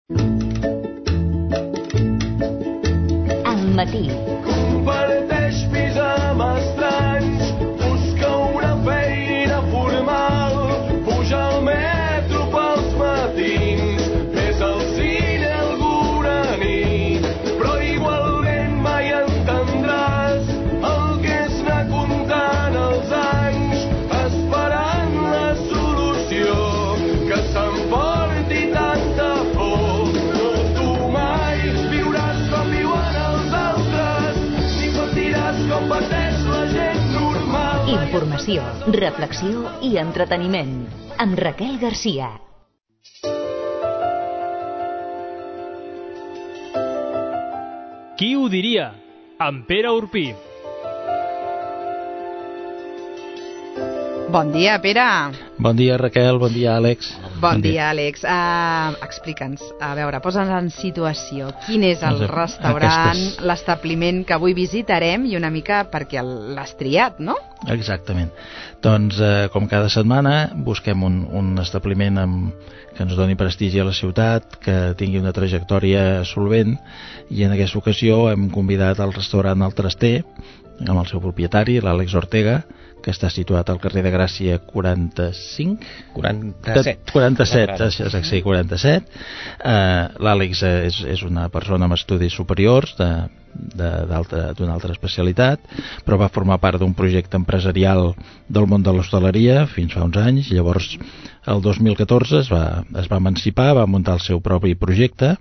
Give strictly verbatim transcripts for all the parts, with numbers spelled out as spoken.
Al matí. Comparteix pis amb estranys, busca una feina formal, puja al metro pels matins, ves al cine alguna nit, però igualment mai entendràs el que és anar comptant els anys, esperant la solució que s'emporti tanta por. No, tu mai viuràs com viuen els altres, ni patiràs com pateix la gent normal. Informació, reflexió i entreteniment. Amb Raquel Garcia. Qui ho diria? Amb Pere Urpí. Bon dia, Pere. Bon dia, Raquel. Bon dia, Àlex. Bon dia, Àlex. Uh, Explica'ns, a veure, posa'ns en situació. Quin és el Doncs, restaurant, aquestes- l'establiment que avui visitarem i una mica perquè el- l'has triat, no? Exactament. Doncs, eh, com cada setmana, busquem un, un establiment amb, que ens doni prestigi a la ciutat, que tingui una trajectòria solvent, i en aquesta ocasió hem convidat al restaurant El Traster, amb el seu propietari, l'Àlex Ortega, que està situat al carrer de Gràcia quaranta-cinc? quaranta-set. quaranta-set, això és, sí, quaranta-set. Uh, L'Àlex és, és una persona amb estudis superiors de, de, d'altra, d'una altra especialitat, però va formar part d'un projecte empresarial del món de l'hostaleria fins fa uns anys. Llavors, el dos mil catorze es va, es va emancipar, va muntar el seu propi projecte,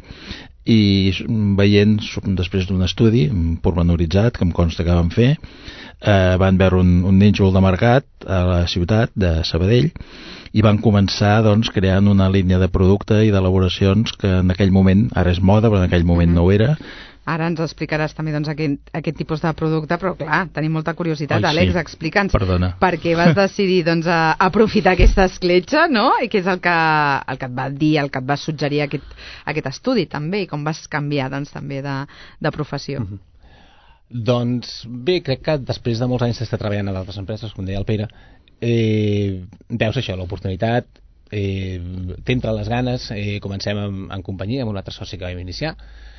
i veient, després d'un estudi pormenoritzat que em consta que van fer, eh, van veure un, un nínxol de mercat a la ciutat de Sabadell i van començar, doncs, creant una línia de producte i d'elaboracions que en aquell moment, ara és moda, però en aquell moment Mhm. no ho era. Ara ens explicaràs també doncs, aquest, aquest tipus de producte, però clar, tenim molta curiositat. Oi, sí. Àlex, explica'ns Perdona. per què vas decidir doncs, a aprofitar aquesta escletxa, no? I què és el que, el que et va dir, el que et va suggerir aquest, aquest estudi també, i com vas canviar doncs, també de, de professió. Mhm. Doncs bé, crec que després de molts anys d'estar treballant a d'altres empreses, com deia el Pere, eh, veus això, l'oportunitat, eh, t'entra les ganes, eh, comencem en, en companyia amb un altre soci que vam iniciar,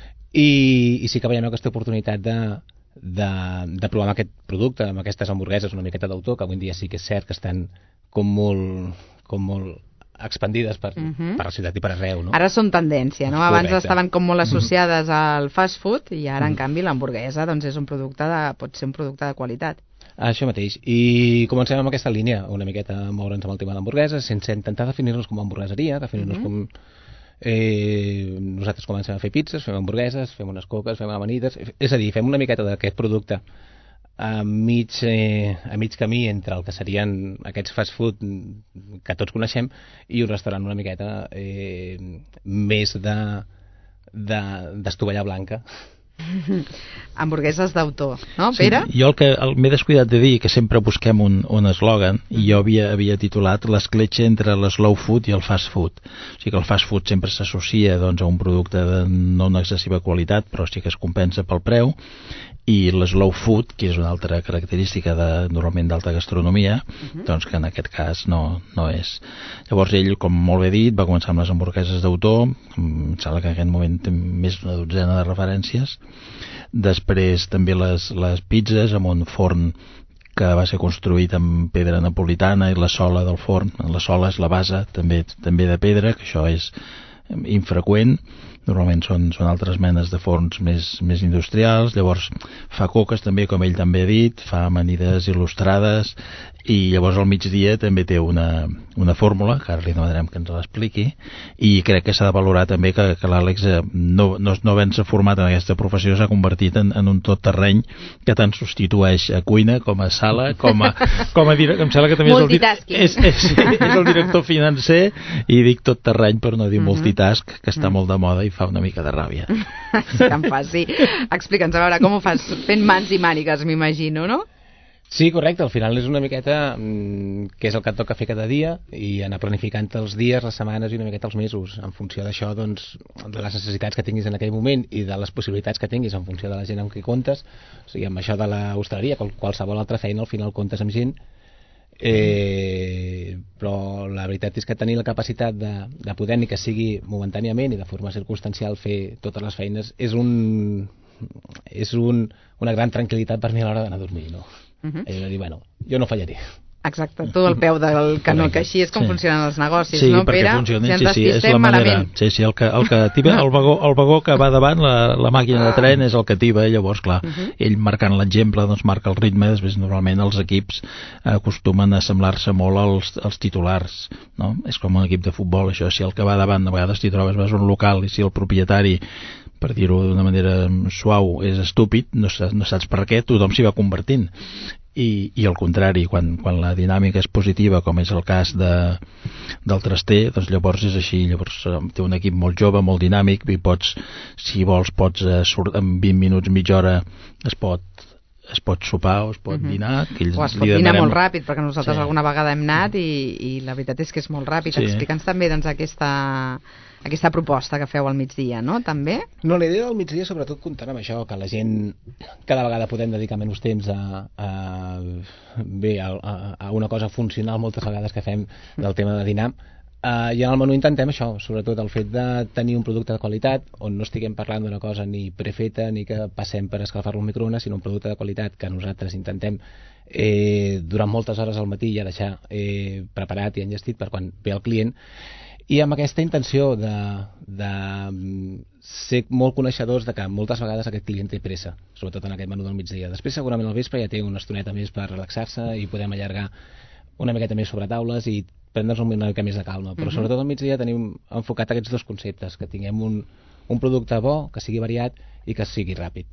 i, i sí que veiem aquesta oportunitat de, de, de provar amb aquest producte, amb aquestes hamburgueses una miqueta d'autor, que avui en dia sí que és cert que estan com molt, com molt expandides per, Mhm. per la ciutat i per arreu, no? Ara són tendència, no? Abans Correcte. estaven com molt associades al fast food i ara, en Mhm. canvi, l'hamburguesa doncs, és un producte de, pot ser un producte de qualitat. Això mateix. I comencem amb aquesta línia, una miqueta a moure'ns amb el tema d'hamburgueses, sense intentar definir-nos com a hamburgueseria, definir-nos Mhm. com... Eh, nosaltres comencem a fer pizzas, fem hamburgueses, fem unes coques, fem amanides, és a dir, fem una miqueta d'aquest producte a mig, eh, a mig camí entre el que serien aquests fast food que tots coneixem i un restaurant una miqueta eh, més de de- d'estovallar blanca. Hamburgueses d'autor, no, Pere? Sí, jo el que el, m'he descuidat de dir que sempre busquem un, un eslògan, i jo havia, havia titulat l'escletxa entre l'eslow food i el fast food. O sigui que el fast food sempre s'associa, doncs, a un producte de no una excessiva qualitat, però sí que es compensa pel preu, i l'eslow food, que és una altra característica de, normalment d'alta gastronomia, Mhm. doncs que en aquest cas no, no és. Llavors ell, com molt bé dit, va començar amb les hamburgueses d'autor, em sembla que en aquest moment té més d'una dotzena de referències. Després també les, les pizzas amb un forn que va ser construït amb pedra napolitana, i la sola del forn, la sola és la base també, també de pedra, que això és infreqüent. Normalment són, són altres menes de forns més, més industrials. Llavors fa coques també, com ell també ha dit, fa amanides il·lustrades, i llavors al migdia també té una, una fórmula, que ara li demanarem que ens l'expliqui, i crec que s'ha de valorar també que, que l'Àlex, eh, no, no, no havent-se format en aquesta professió, s'ha convertit en, en un tot terreny que tant substitueix a cuina com a sala, com a, com a dir, em sembla que també és el, dir, Multitasking. és, és, és el director financer, i dic tot terreny per no dir Mhm. multitask, que està Mhm. molt de moda i fa una mica de ràbia. Si tan fàcil. Explica'ns, a veure, com ho fas? Fent mans i mànigues, m'imagino, no? Sí, correcte, al final és una miqueta mm, què és el que et toca fer cada dia i anar planificant els dies, les setmanes i una miqueta els mesos, en funció d'això, doncs, de les necessitats que tinguis en aquell moment i de les possibilitats que tinguis en funció de la gent amb qui comptes. O sigui, amb això de l'hostaleria, qualsevol altra feina, al final comptes amb gent Eh, però la veritat és que tenir la capacitat de, de poder, ni que sigui momentàniament i de forma circumstancial, fer totes les feines és un és un, una gran tranquil·litat per mi a l'hora d'anar a dormir, no? Uh-huh. I de dir, bueno, jo no fallaré. Exacte, tu al peu del canó, que així és com sí. funcionen els negocis, sí, no, Pere? Funcionen, si ens sí, sí, és la manera. malament. Sí, sí, el que, el, que tiba, el, vagó, el vagó que va davant, la, la màquina de tren, és el que tiba, llavors, clar, uh -huh. ell marcant l'exemple, doncs marca el ritme, després normalment els equips acostumen a semblar-se molt als, als titulars, no? És com un equip de futbol, això, si el que va davant, a vegades t'hi trobes, vas a un local, i si el propietari, per dir-ho d'una manera suau, és estúpid, no saps, no saps per què, tothom s'hi va convertint. I, i al contrari, quan, quan la dinàmica és positiva, com és el cas de, del Traster, doncs llavors és així, llavors té un equip molt jove, molt dinàmic, i pots, si vols, pots eh, surt, en vint minuts, mitja hora es pot es pot sopar o es pot uh-huh. dinar, que ells o es pot li dinar demanem... molt ràpid, perquè nosaltres sí. alguna vegada hem anat i, i la veritat és que és molt ràpid. Sí. Explica'ns també doncs, aquesta, aquesta proposta que feu al migdia, no? També? No, la idea del migdia sobretot comptant amb això, que la gent cada vegada podem dedicar menys temps a, a, bé, a, a una cosa funcional moltes vegades que fem del tema de dinar. Uh, I en el menú intentem això, sobretot el fet de tenir un producte de qualitat on no estiguem parlant d'una cosa ni prefeta ni que passem per escalfar-lo al microones, sinó un producte de qualitat que nosaltres intentem eh, durant moltes hores al matí ja deixar eh, preparat i enllestit per quan ve el client, i amb aquesta intenció de, de ser molt coneixedors de que moltes vegades aquest client té pressa, sobretot en aquest menú del migdia. Després segurament al vespre ja té una estoneta més per relaxar-se i podem allargar una miqueta més sobre taules i prendre's una mica més de calma, però uh-huh. sobretot al migdia tenim enfocat aquests dos conceptes, que tinguem un, un producte bo, que sigui variat i que sigui ràpid.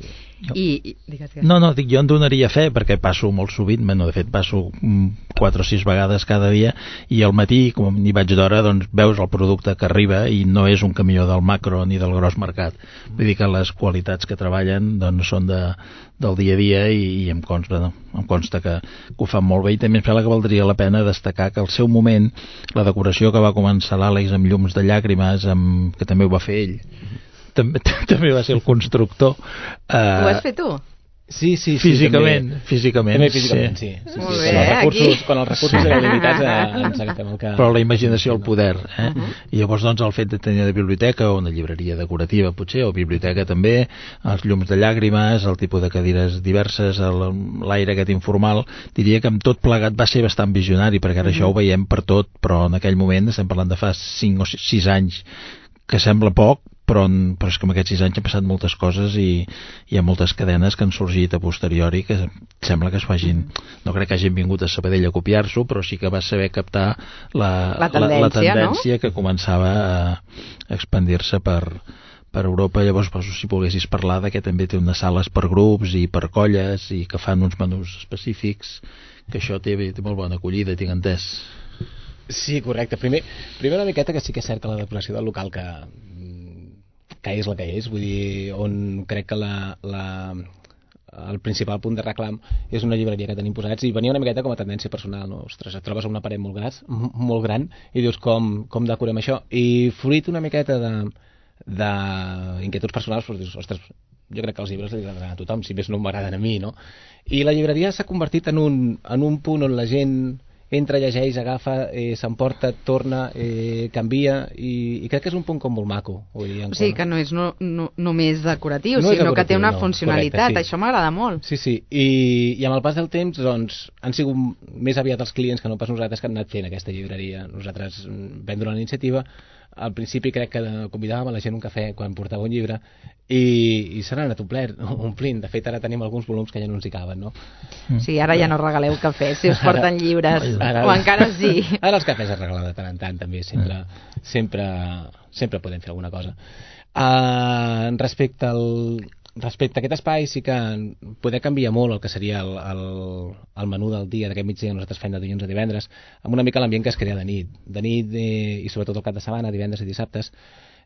I, i digues, digues. No, no, dic, jo en donaria fe perquè passo molt sovint, bueno, de fet passo quatre o sis vegades cada dia, i al matí, com n'hi vaig d'hora, doncs veus el producte que arriba i no és un camió del macro ni del gros mercat. Vull dir que les qualitats que treballen doncs són de, del dia a dia i, i em consta, no? em consta que, que ho fan molt bé, i també em sembla que valdria la pena destacar que al seu moment la decoració que va començar l'Àlex amb llums de llàgrimes, amb, que també ho va fer ell, també, també va ser el constructor. Uh, Ho has fet tu? Sí, sí, sí. Físicament, també, físicament. També físicament, sí. sí, sí, Molt sí. bé, Quan els recursos, aquí. quan els recursos eren limitats eh, ens agafem el que... Però la imaginació, el poder. Eh? Uh-huh. I llavors doncs el fet de tenir la biblioteca o una llibreria decorativa potser, o biblioteca també, els llums de llàgrimes, el tipus de cadires diverses, l'aire aquest informal, diria que amb tot plegat va ser bastant visionari, perquè ara uh-huh. això ho veiem per tot, però en aquell moment, estem parlant de fa cinc o sis anys, que sembla poc, però, però és que en aquests sis anys han passat moltes coses i hi ha moltes cadenes que han sorgit a posteriori que sembla que es facin, no crec que hagin vingut a Sabadell a copiar-s'ho, però sí que va saber captar la, la tendència, la, la tendència no? que començava a expandir-se per, per Europa. Llavors, doncs, si volguessis parlar de que també té unes sales per grups i per colles i que fan uns menús específics, que això té, té molt bona acollida, tinc entès. Sí, correcte. Primer, primer una miqueta que sí que és cert que la decoració del local que que és la que és, vull dir, on crec que la, la, el principal punt de reclam és una llibreria que tenim posats, i venia una miqueta com a tendència personal, no? Ostres, et trobes una paret molt, gras, molt gran i dius com, com decorem això, i fruit una miqueta de, de inquietuds personals, però dius, ostres, jo crec que els llibres li agradaran a tothom, si més no m'agraden a mi, no? I la llibreria s'ha convertit en un, en un punt on la gent entra, llegeix, agafa, eh, s'emporta, torna, eh, canvia, i, i crec que és un punt com molt maco. Vull dir, o sigui que no és no, no, només decoratiu, no sinó decoratiu, que té una no, funcionalitat. correcte, sí. Això m'agrada molt. Sí, sí, I, i amb el pas del temps doncs, han sigut més aviat els clients que no pas nosaltres que han anat fent aquesta llibreria. Nosaltres vam donar la iniciativa. Al principi crec que convidàvem a la gent un cafè quan portava un llibre i, i se n'ha anat omplint, omplint. De fet, ara tenim alguns volums que ja no ens hi caben, no? Sí, ara ja no regaleu cafè si us porten llibres, ara, o encara sí. Ara els cafès es regalen de tant en tant, també, sempre, sempre, sempre podem fer alguna cosa. Uh, respecte al... Respecte a aquest espai sí que poder canviar molt el que seria el, el, el menú del dia d'aquest migdia que nosaltres fem de dilluns a divendres, amb una mica l'ambient que es crea de nit de nit eh, i sobretot el cap de setmana, divendres i dissabtes,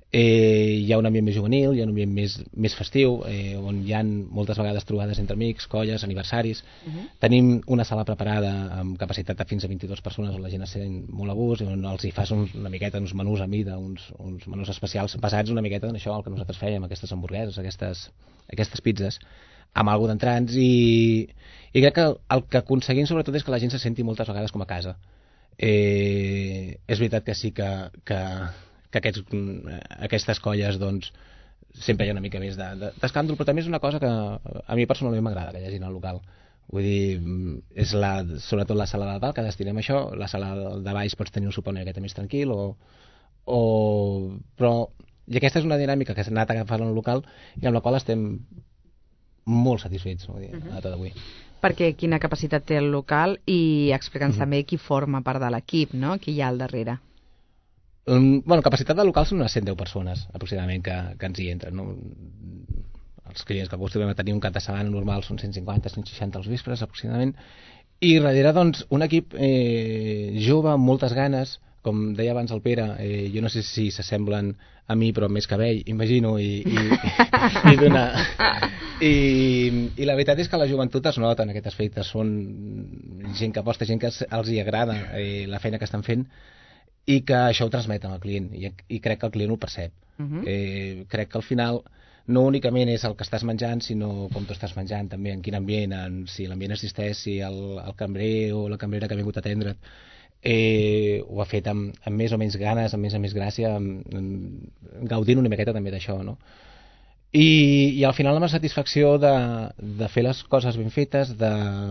Eh, hi ha un ambient més juvenil, hi ha un ambient més, més festiu, eh, on hi ha moltes vegades trobades entre amics, colles, aniversaris. Uh-huh. Tenim una sala preparada amb capacitat de fins a vint-i-dues persones on la gent es sent molt a gust, on els hi fas un, una miqueta uns menús a mida, uns, uns menús especials basats una miqueta en això, el que nosaltres fèiem, aquestes hamburgueses, aquestes, aquestes pizzas, amb alguna d'entrants, i, i crec que el, el que aconseguim sobretot és que la gent se senti moltes vegades com a casa. Eh, és veritat que sí que... que que aquests, aquestes colles doncs, sempre hi ha una mica més d'escàndol, però també és una cosa que a mi personalment m'agrada que hi hagi en el local. Vull dir, és la, sobretot la sala de dalt que destinem això, la sala de baix pots tenir un sopar una miqueta més tranquil, o, o... però i aquesta és una dinàmica que s'ha anat agafant en el local i amb la qual estem molt satisfets, vull dir, uh-huh. a tot avui. Perquè quina capacitat té el local i explica'ns uh-huh. també qui forma part de l'equip, no? Qui hi ha al darrere. Um, bueno, capacitat de local són unes cent deu persones aproximadament que, que ens hi entren, no? Els clients que acostumem a tenir un cap de setmana normal són cent cinquanta a cent seixanta als vespres aproximadament, i darrere doncs un equip eh, jove amb moltes ganes, com deia abans el Pere, eh, jo no sé si s'assemblen a mi però amb més cabell, imagino, i, i, i, d'una... I, i la veritat és que la joventut es nota en aquest aspecte, són gent que aposta, gent que els hi agrada eh, la feina que estan fent, i que això ho transmeten al client, i, i crec que el client ho percep. Uh-huh. Eh, crec que al final no únicament és el que estàs menjant, sinó com tu estàs menjant també, en quin ambient, en, si l'ambient existeix, si el, el cambrer o la cambrera que ha vingut a atendre't eh, ho ha fet amb, amb més o menys ganes, amb més o més gràcia, amb, amb, gaudint una miqueta també d'això, no? I, i al final amb la satisfacció de, de fer les coses ben fetes, de,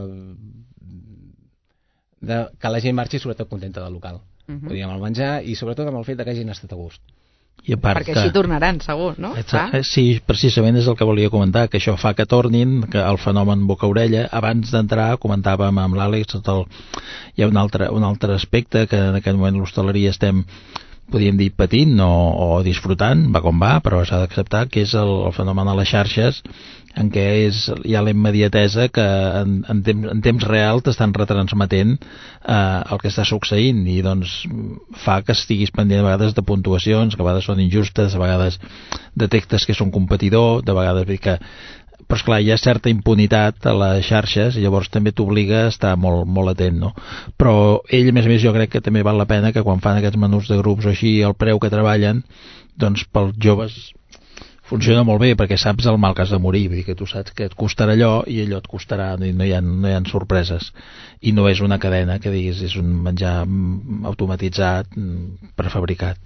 de que la gent marxi sobretot contenta del local. Uh-huh. Amb el menjar i sobretot amb el fet que hagin estat a gust. I a part perquè que... així tornaran, segur, no? Exacte. Sí, precisament és el que volia comentar, que això fa que tornin, que el fenomen boca-orella. Abans d'entrar comentàvem amb l'Àlex el... hi ha un altre, un altre aspecte que en aquest moment l'hostaleria estem, podríem dir, patint o, o disfrutant, va com va, però s'ha d'acceptar, que és el, el fenomen de les xarxes, en què és, hi ha la immediatesa que en, en, temps, en temps real t'estan retransmetent eh, el que està succeint, i doncs fa que estiguis pendent a vegades de puntuacions que a vegades són injustes, a vegades detectes que és un competidor, de vegades que... però esclar, hi ha certa impunitat a les xarxes i llavors també t'obliga a estar molt, molt atent, no? Però ell, a més a més, jo crec que també val la pena que quan fan aquests menús de grups o així, el preu que treballen, doncs pels joves funciona molt bé, perquè saps el mal que has de morir, vull dir que tu saps que et costarà allò i allò et costarà, i no hi ha, no hi ha sorpreses, i no és una cadena que diguis és un menjar automatitzat, prefabricat.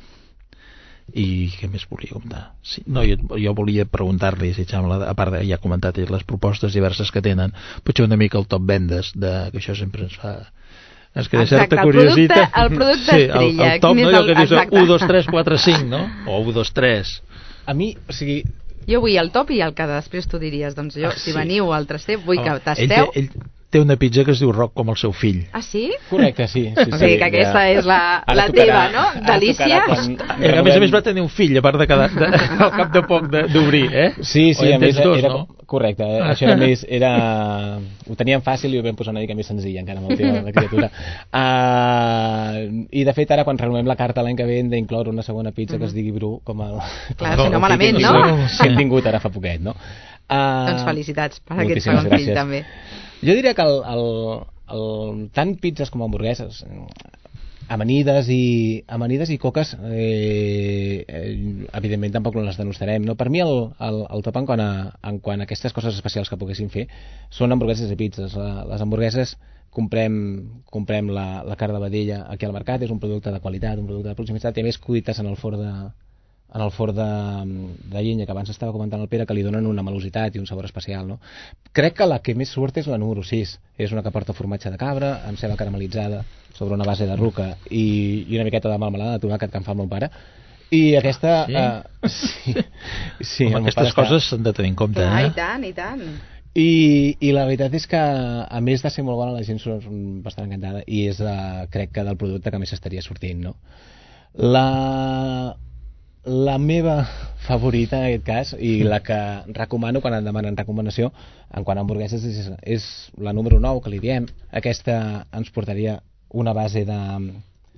I què més volia comentar? Sí, no, jo, jo volia preguntar-li, si sembla, a part de, ja ha comentat les propostes diverses que tenen, potser una mica el top vendes, de, que això sempre ens fa... Es que de certa curiositat... El producte, el producte sí, estrella. El, el top, no, allò que dius u, dos, tres, quatre, cinc, no? O u, dos, tres... A mi, o sigui... Jo vull el top i el que després tu diries, doncs jo, ah, sí. si veniu al traster, vull oh, que tasteu... Ell, ell té una pizza que es diu Roc com el seu fill. Ah, sí? Correcte, sí. sí, sí o sigui, que aquesta ja... és la, la teva, no? Delícia. Quan... A més a més va tenir un fill, a part de cada, de, al cap de poc d'obrir, eh? Sí, sí, a més dos, era... No? Correcte, eh? Això era més... Era... Ho teníem fàcil i ho vam posar una mica més senzill, encara amb el tema de la criatura. Uh, I de fet, ara, quan renovem la carta l'any que ve, hem d'incloure una segona pizza mm-hmm. que es digui Bru, com el... Clar, si no malament, no? Que hem tingut ara fa poquet, no? Uh, doncs felicitats per aquest segon fill, també. Jo diria que el, el, el, tant pizzas com hamburgueses, amanides i, amanides i coques, eh, eh, evidentment tampoc no les denostarem. No? Per mi el, el, el top en quant, a, en quant a aquestes coses especials que poguéssim fer són hamburgueses i pizzas. La, les hamburgueses comprem, comprem la, la carn de vedella aquí al mercat, és un producte de qualitat, un producte de proximitat, i a més cuites en el forn de... en el forn de, de llenya, que abans estava comentant el Pere, que li donen una melositat i un sabor especial, no? Crec que la que més surt és la número sis, és una que porta formatge de cabra amb ceba caramelitzada sobre una base de ruca i, i una miqueta de melmelada de tomàquet que em fa el meu pare, i aquesta sí? Uh, sí, sí, Home, aquestes coses s'han de tenir en compte, ah, eh? i tant, i tant. I, i la veritat és que a més de ser molt bona, la gent surt bastant encantada, i és uh, crec que del producte que més estaria sortint, no? La La meva favorita en aquest cas, i la que recomano quan em demanen recomanació en quant a hamburgueses, és, és la número nou, que li diem. Aquesta ens portaria una base de,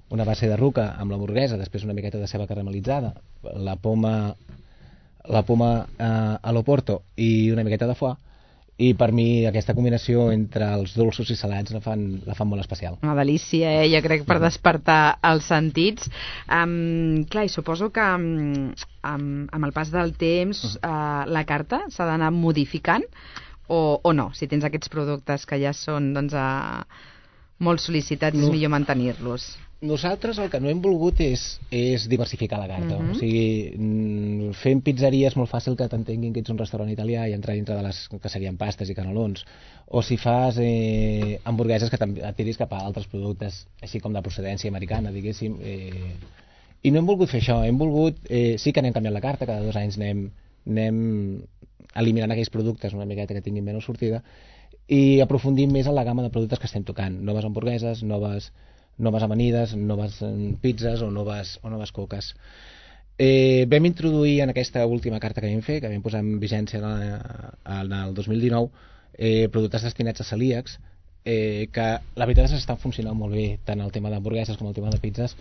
una base de ruca amb l'hamburguesa, després una miqueta de ceba caramelitzada, la poma la poma eh, a l'oporto i una miqueta de foie, i per mi aquesta combinació entre els dolços i salats la fan, la fan molt especial. Una delícia, eh? Jo crec, per despertar els sentits. Um, clar, i suposo que um, amb, amb el pas del temps uh, la carta s'ha d'anar modificant o, o no? Si tens aquests productes que ja són doncs, uh, molt sol·licitats, no. És millor mantenir-los. Nosaltres el que no hem volgut és, és diversificar la carta. Uh-huh. O sigui, fent pizzeria és molt fàcil que t'entenguin que ets un restaurant italià i entrar dintre de les que serien pastes i canelons. O si fas eh, hamburgueses que et tiris cap a altres productes, així com de procedència americana, diguéssim. Eh, I no hem volgut fer això. Hem volgut, eh, sí que anem canviant la carta, cada dos anys anem, anem eliminant aquells productes una miqueta que tinguin menys sortida i aprofundim més en la gamma de productes que estem tocant. Noves hamburgueses, noves... noves amanides, noves pizzas o noves, o noves coques. Eh, vam introduir en aquesta última carta que vam fer, que vam posar en vigència en el dos mil dinou, eh, productes destinats a celíacs, eh, que la veritat és que estan funcionant molt bé, tant el tema d'hamburgueses com el tema de pizzas.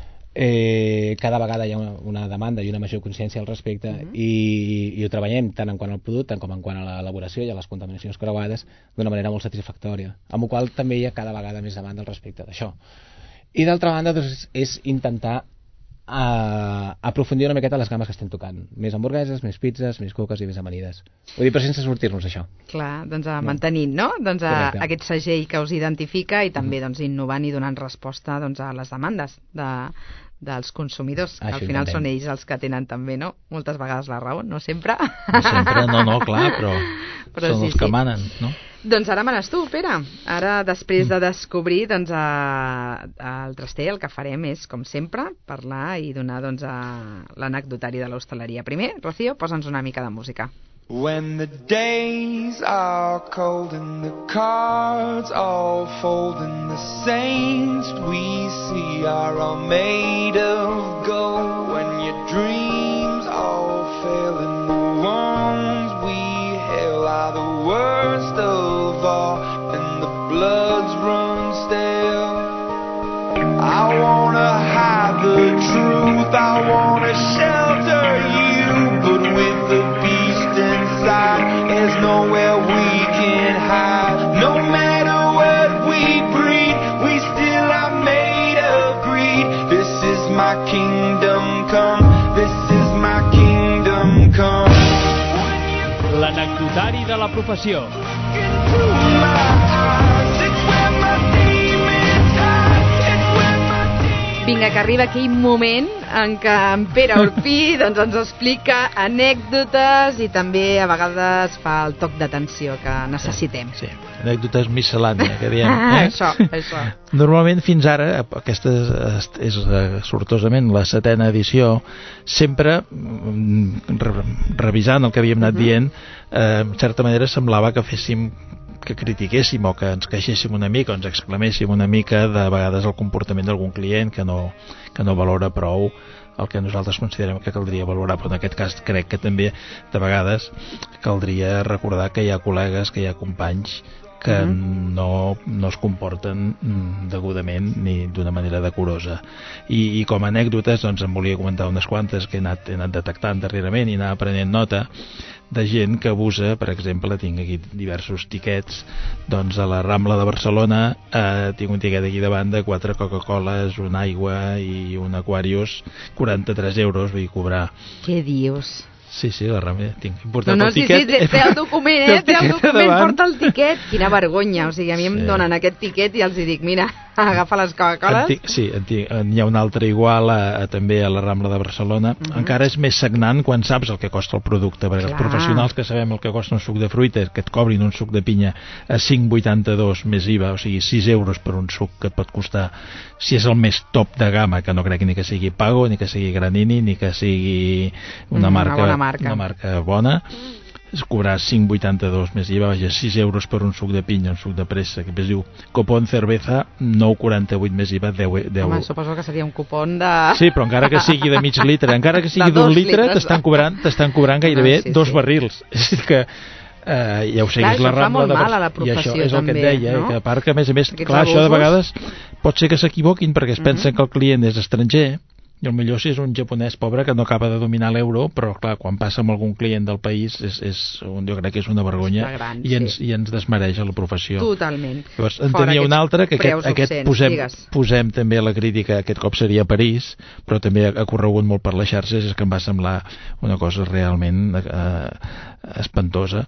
Eh, cada vegada hi ha una, una demanda i una major consciència al respecte, uh-huh. i, i ho treballem tant en quant al producte com en quant a l'elaboració i a les contaminacions creuades d'una manera molt satisfactòria, amb la qual també hi ha cada vegada més demanda al respecte d'això. I d'altra banda doncs, és intentar uh, aprofundir una miqueta les games que estem tocant, més hamburgueses, més pizzas, més coques i més amanides, vull dir, però sense sortir-nos d'això. Clar, doncs a, mantenint, no? Doncs a, aquest segell que us identifica i també doncs, innovant i donant resposta doncs, a les demandes de, dels consumidors, que Això al final intentem. són ells els que tenen també, no? Moltes vegades la raó, no sempre. No sempre, no, no, clar, però, però són sí, els que sí. manen, no? Doncs ara manes tu, Pere. Ara, després de descobrir doncs, a, a el Traster, el que farem és, com sempre, parlar i donar doncs, l'anecdotari de l'hostaleria. Primer, Rocío, posa'ns una mica de música. When the days are cold and the cards all fold and the saints we see are all made of gold, when your dreams all fail and the ones we hail are the worst of all and the bloods run stale, I wanna hide the truth, I wanna shelter you, but with the beast inside, there's nowhere we can hide. No matter what we breed, we still are made of greed. This is my kingdom come, this is my kingdom come. L'anecdotari de la professió. Into my eyes, it's where my demons hide, it's where my demons... Vinga, que arriba aquell moment en què en Pere Urpí doncs, ens explica anècdotes i també a vegades fa el toc d'atenció que necessitem. Sí, anècdotes miscel·lània, que diem. Eh? Això, això. Normalment fins ara, aquesta és, és sortosament la setena edició, sempre re, revisant el que havíem anat uh-huh. dient, eh, en certa manera semblava que féssim que critiquéssim o que ens queixéssim una mica o ens exclaméssim una mica de vegades el comportament d'algun client que no, que no valora prou el que nosaltres considerem que caldria valorar, però en aquest cas crec que també de vegades caldria recordar que hi ha col·legues, que hi ha companys que uh-huh. no, no es comporten degudament ni d'una manera decorosa. I, i com a anècdotes doncs em volia comentar unes quantes que he anat, he anat detectant darrerament i anar prenent nota de gent que abusa, per exemple, tinc aquí diversos tiquets, doncs a la Rambla de Barcelona eh, tinc un tiquet aquí davant de quatre Coca-Coles, una aigua i un Aquarius, quaranta-tres euros vull cobrar. Què dius? Sí, sí, la Rambla, tinc portat no, no, el tiquet. Sí, sí, té el document, eh? Té el document, porta el tiquet. Quina vergonya, o sigui, a mi em sí. donen aquest tiquet i els dic, mira, agafa les Coca-Coles. Sí, n'hi ha un altre igual a, a, també a la Rambla de Barcelona. Uh-huh. Encara és més sagnant quan saps el que costa el producte, perquè Clar. els professionals que sabem el que costa un suc de fruita, que et cobrin un suc de pinya a cinc coma vuitanta-dos més I V A, o sigui, sis euros per un suc que et pot costar, si és el més top de gamma, que no crec ni que sigui Pago, ni que sigui Granini, ni que sigui una, mm, marca, una, marca. una marca bona, es cobrar cinc coma vuitanta-dos més I V A, vaja, sis euros per un suc de pinya, un suc de pressa, que es diu copón cerveza, nou coma quaranta-vuit més I V A, deu, deu. Home, suposo que seria un cupón de... Sí, però encara que sigui de mig litre, encara que sigui d'un litre, t'estan cobrant, t'estan cobrant gairebé no, sí, dos sí. barrils. És que Uh, ja ho sé, clar, és la això fa Rambla molt de mal a la i això professió, és el que et també, deia, no? que a part que a més a més, Aquests clar, això de abusos. vegades pot ser que s'equivoquin perquè es Mhm. pensen que el client és estranger i potser si és un japonès pobre que no acaba de dominar l'euro, però clar, quan passa amb algun client del país és, és un, jo crec que és una vergonya És flagrant, i, ens, sí. i ens desmereix a la professió. Totalment. Llavors, en Fora tenia un aquests altre, que preus aquest, aquest obscens, posem, digues. posem també la crítica, aquest cop seria a París, però també ha corregut molt per les xarxes, és que em va semblar una cosa realment eh, espantosa,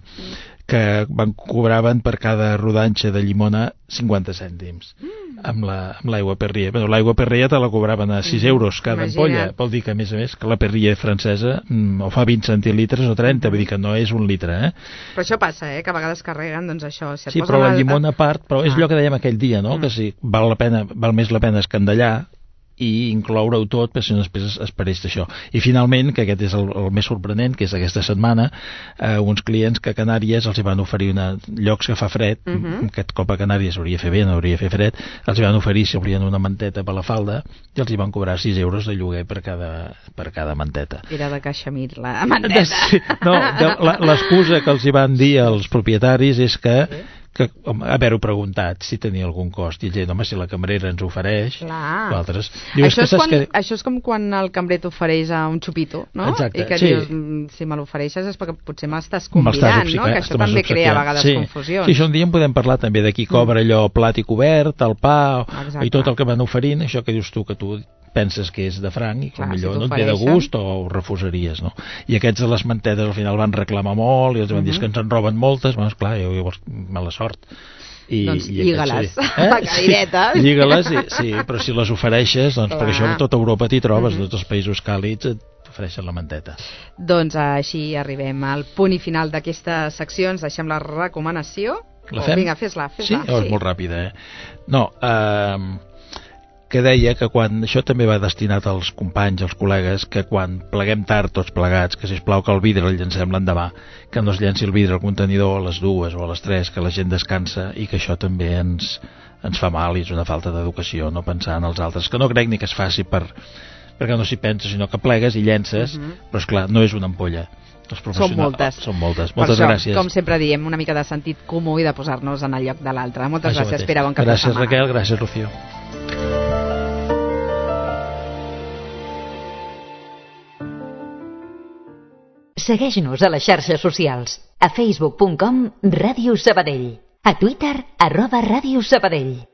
que van cobraven per cada rodanxa de llimona cinquanta cèntims amb la- amb l'aigua Perrier. Bueno, l'aigua Perrier te la cobraven a sis euros cada Imagina't. ampolla, vol dir que a més a més que la Perrier francesa mm, o fa vint centilitres o trenta, vull dir que no és un litre, eh? Però això passa, eh? Que a vegades carreguen, doncs això... Si et Sí, posen però la el- llimona a part, però és Ah. allò que dèiem aquell dia, no? Mm. Que si val la pena, val més la pena escandallar i incloure-ho tot, perquè si no després es, es pareix d'això. I finalment, que aquest és el, el més sorprenent, que és aquesta setmana, eh, uns clients que a Canàries els hi van oferir una, llocs que fa fred, Mhm. aquest cop a Canàries hauria de fer bé, no hauria de fer fred, els hi van oferir si volien una manteta per la falda i els hi van cobrar sis euros de lloguer per cada, per cada manteta. Era de Caixamir, la manteta. Sí, no, de- la- l'excusa que els hi van dir als propietaris és que, que home, haver-ho preguntat si tenia algun cost i ells, home, si la cambrera ens ofereix, Clar. nosaltres... Diu, Això, que és saps quan, que... això és com quan el cambrer t'ofereix a un xupito, no? Exacte, I que sí. dius, mm, si me l'ofereixes és perquè potser m'estàs M'estàs convidant, no? obsequiant, Que això m'estàs també crea a obsequiant. vegades sí. confusions. Sí, això un dia en podem parlar també de qui cobra allò plat i cobert, el pa, Exacte. i tot el que van oferint, això que dius tu, que tu penses que és de franc i que Clar, millor si no et ve de t'ofereixen. gust o ho refusaries, no? I aquests de les mantetes al final van reclamar molt i els van dir que ens en roben moltes, bueno, esclar, jo, llavors, mala sort. I, Doncs i lliga-les, aquests, la cadireta. Sí, lliga-les, sí, sí, però si les ofereixes, doncs per Clar. això a tota Europa t'hi trobes, tots els països càlids et ofereixen la manteta. Doncs així arribem al punt i final d'aquesta secció. Ens deixem la recomanació. La Oh, fem? vinga, fes-la, Sí? fes-la. Oh, és molt ràpida, eh? No, eh, que deia que quan, això també va destinat als companys, als col·legues, que quan pleguem tard tots plegats, que sisplau que el vidre el llancem l'endemà, que no es llenci el vidre al contenidor a les dues o a les tres, que la gent descansa i que això també ens, ens fa mal i és una falta d'educació, no pensar en els altres, que no crec ni que es faci per, perquè no s'hi pensa, sinó que plegues i llences, Mhm. però és clar, no és una ampolla. Els Són professionals- moltes. Són moltes. Per Moltes això, gràcies. com sempre diem, una mica de sentit comú i de posar-nos en el lloc de l'altre. Moltes Això gràcies, mateix. Pere, bon cap de Gràcies, setmana. Raquel, gràcies, Rocío. Segueix-nos a les xarxes socials. A facebook punt com Ràdio Sabadell. A Twitter, arroba Ràdio Sabadell.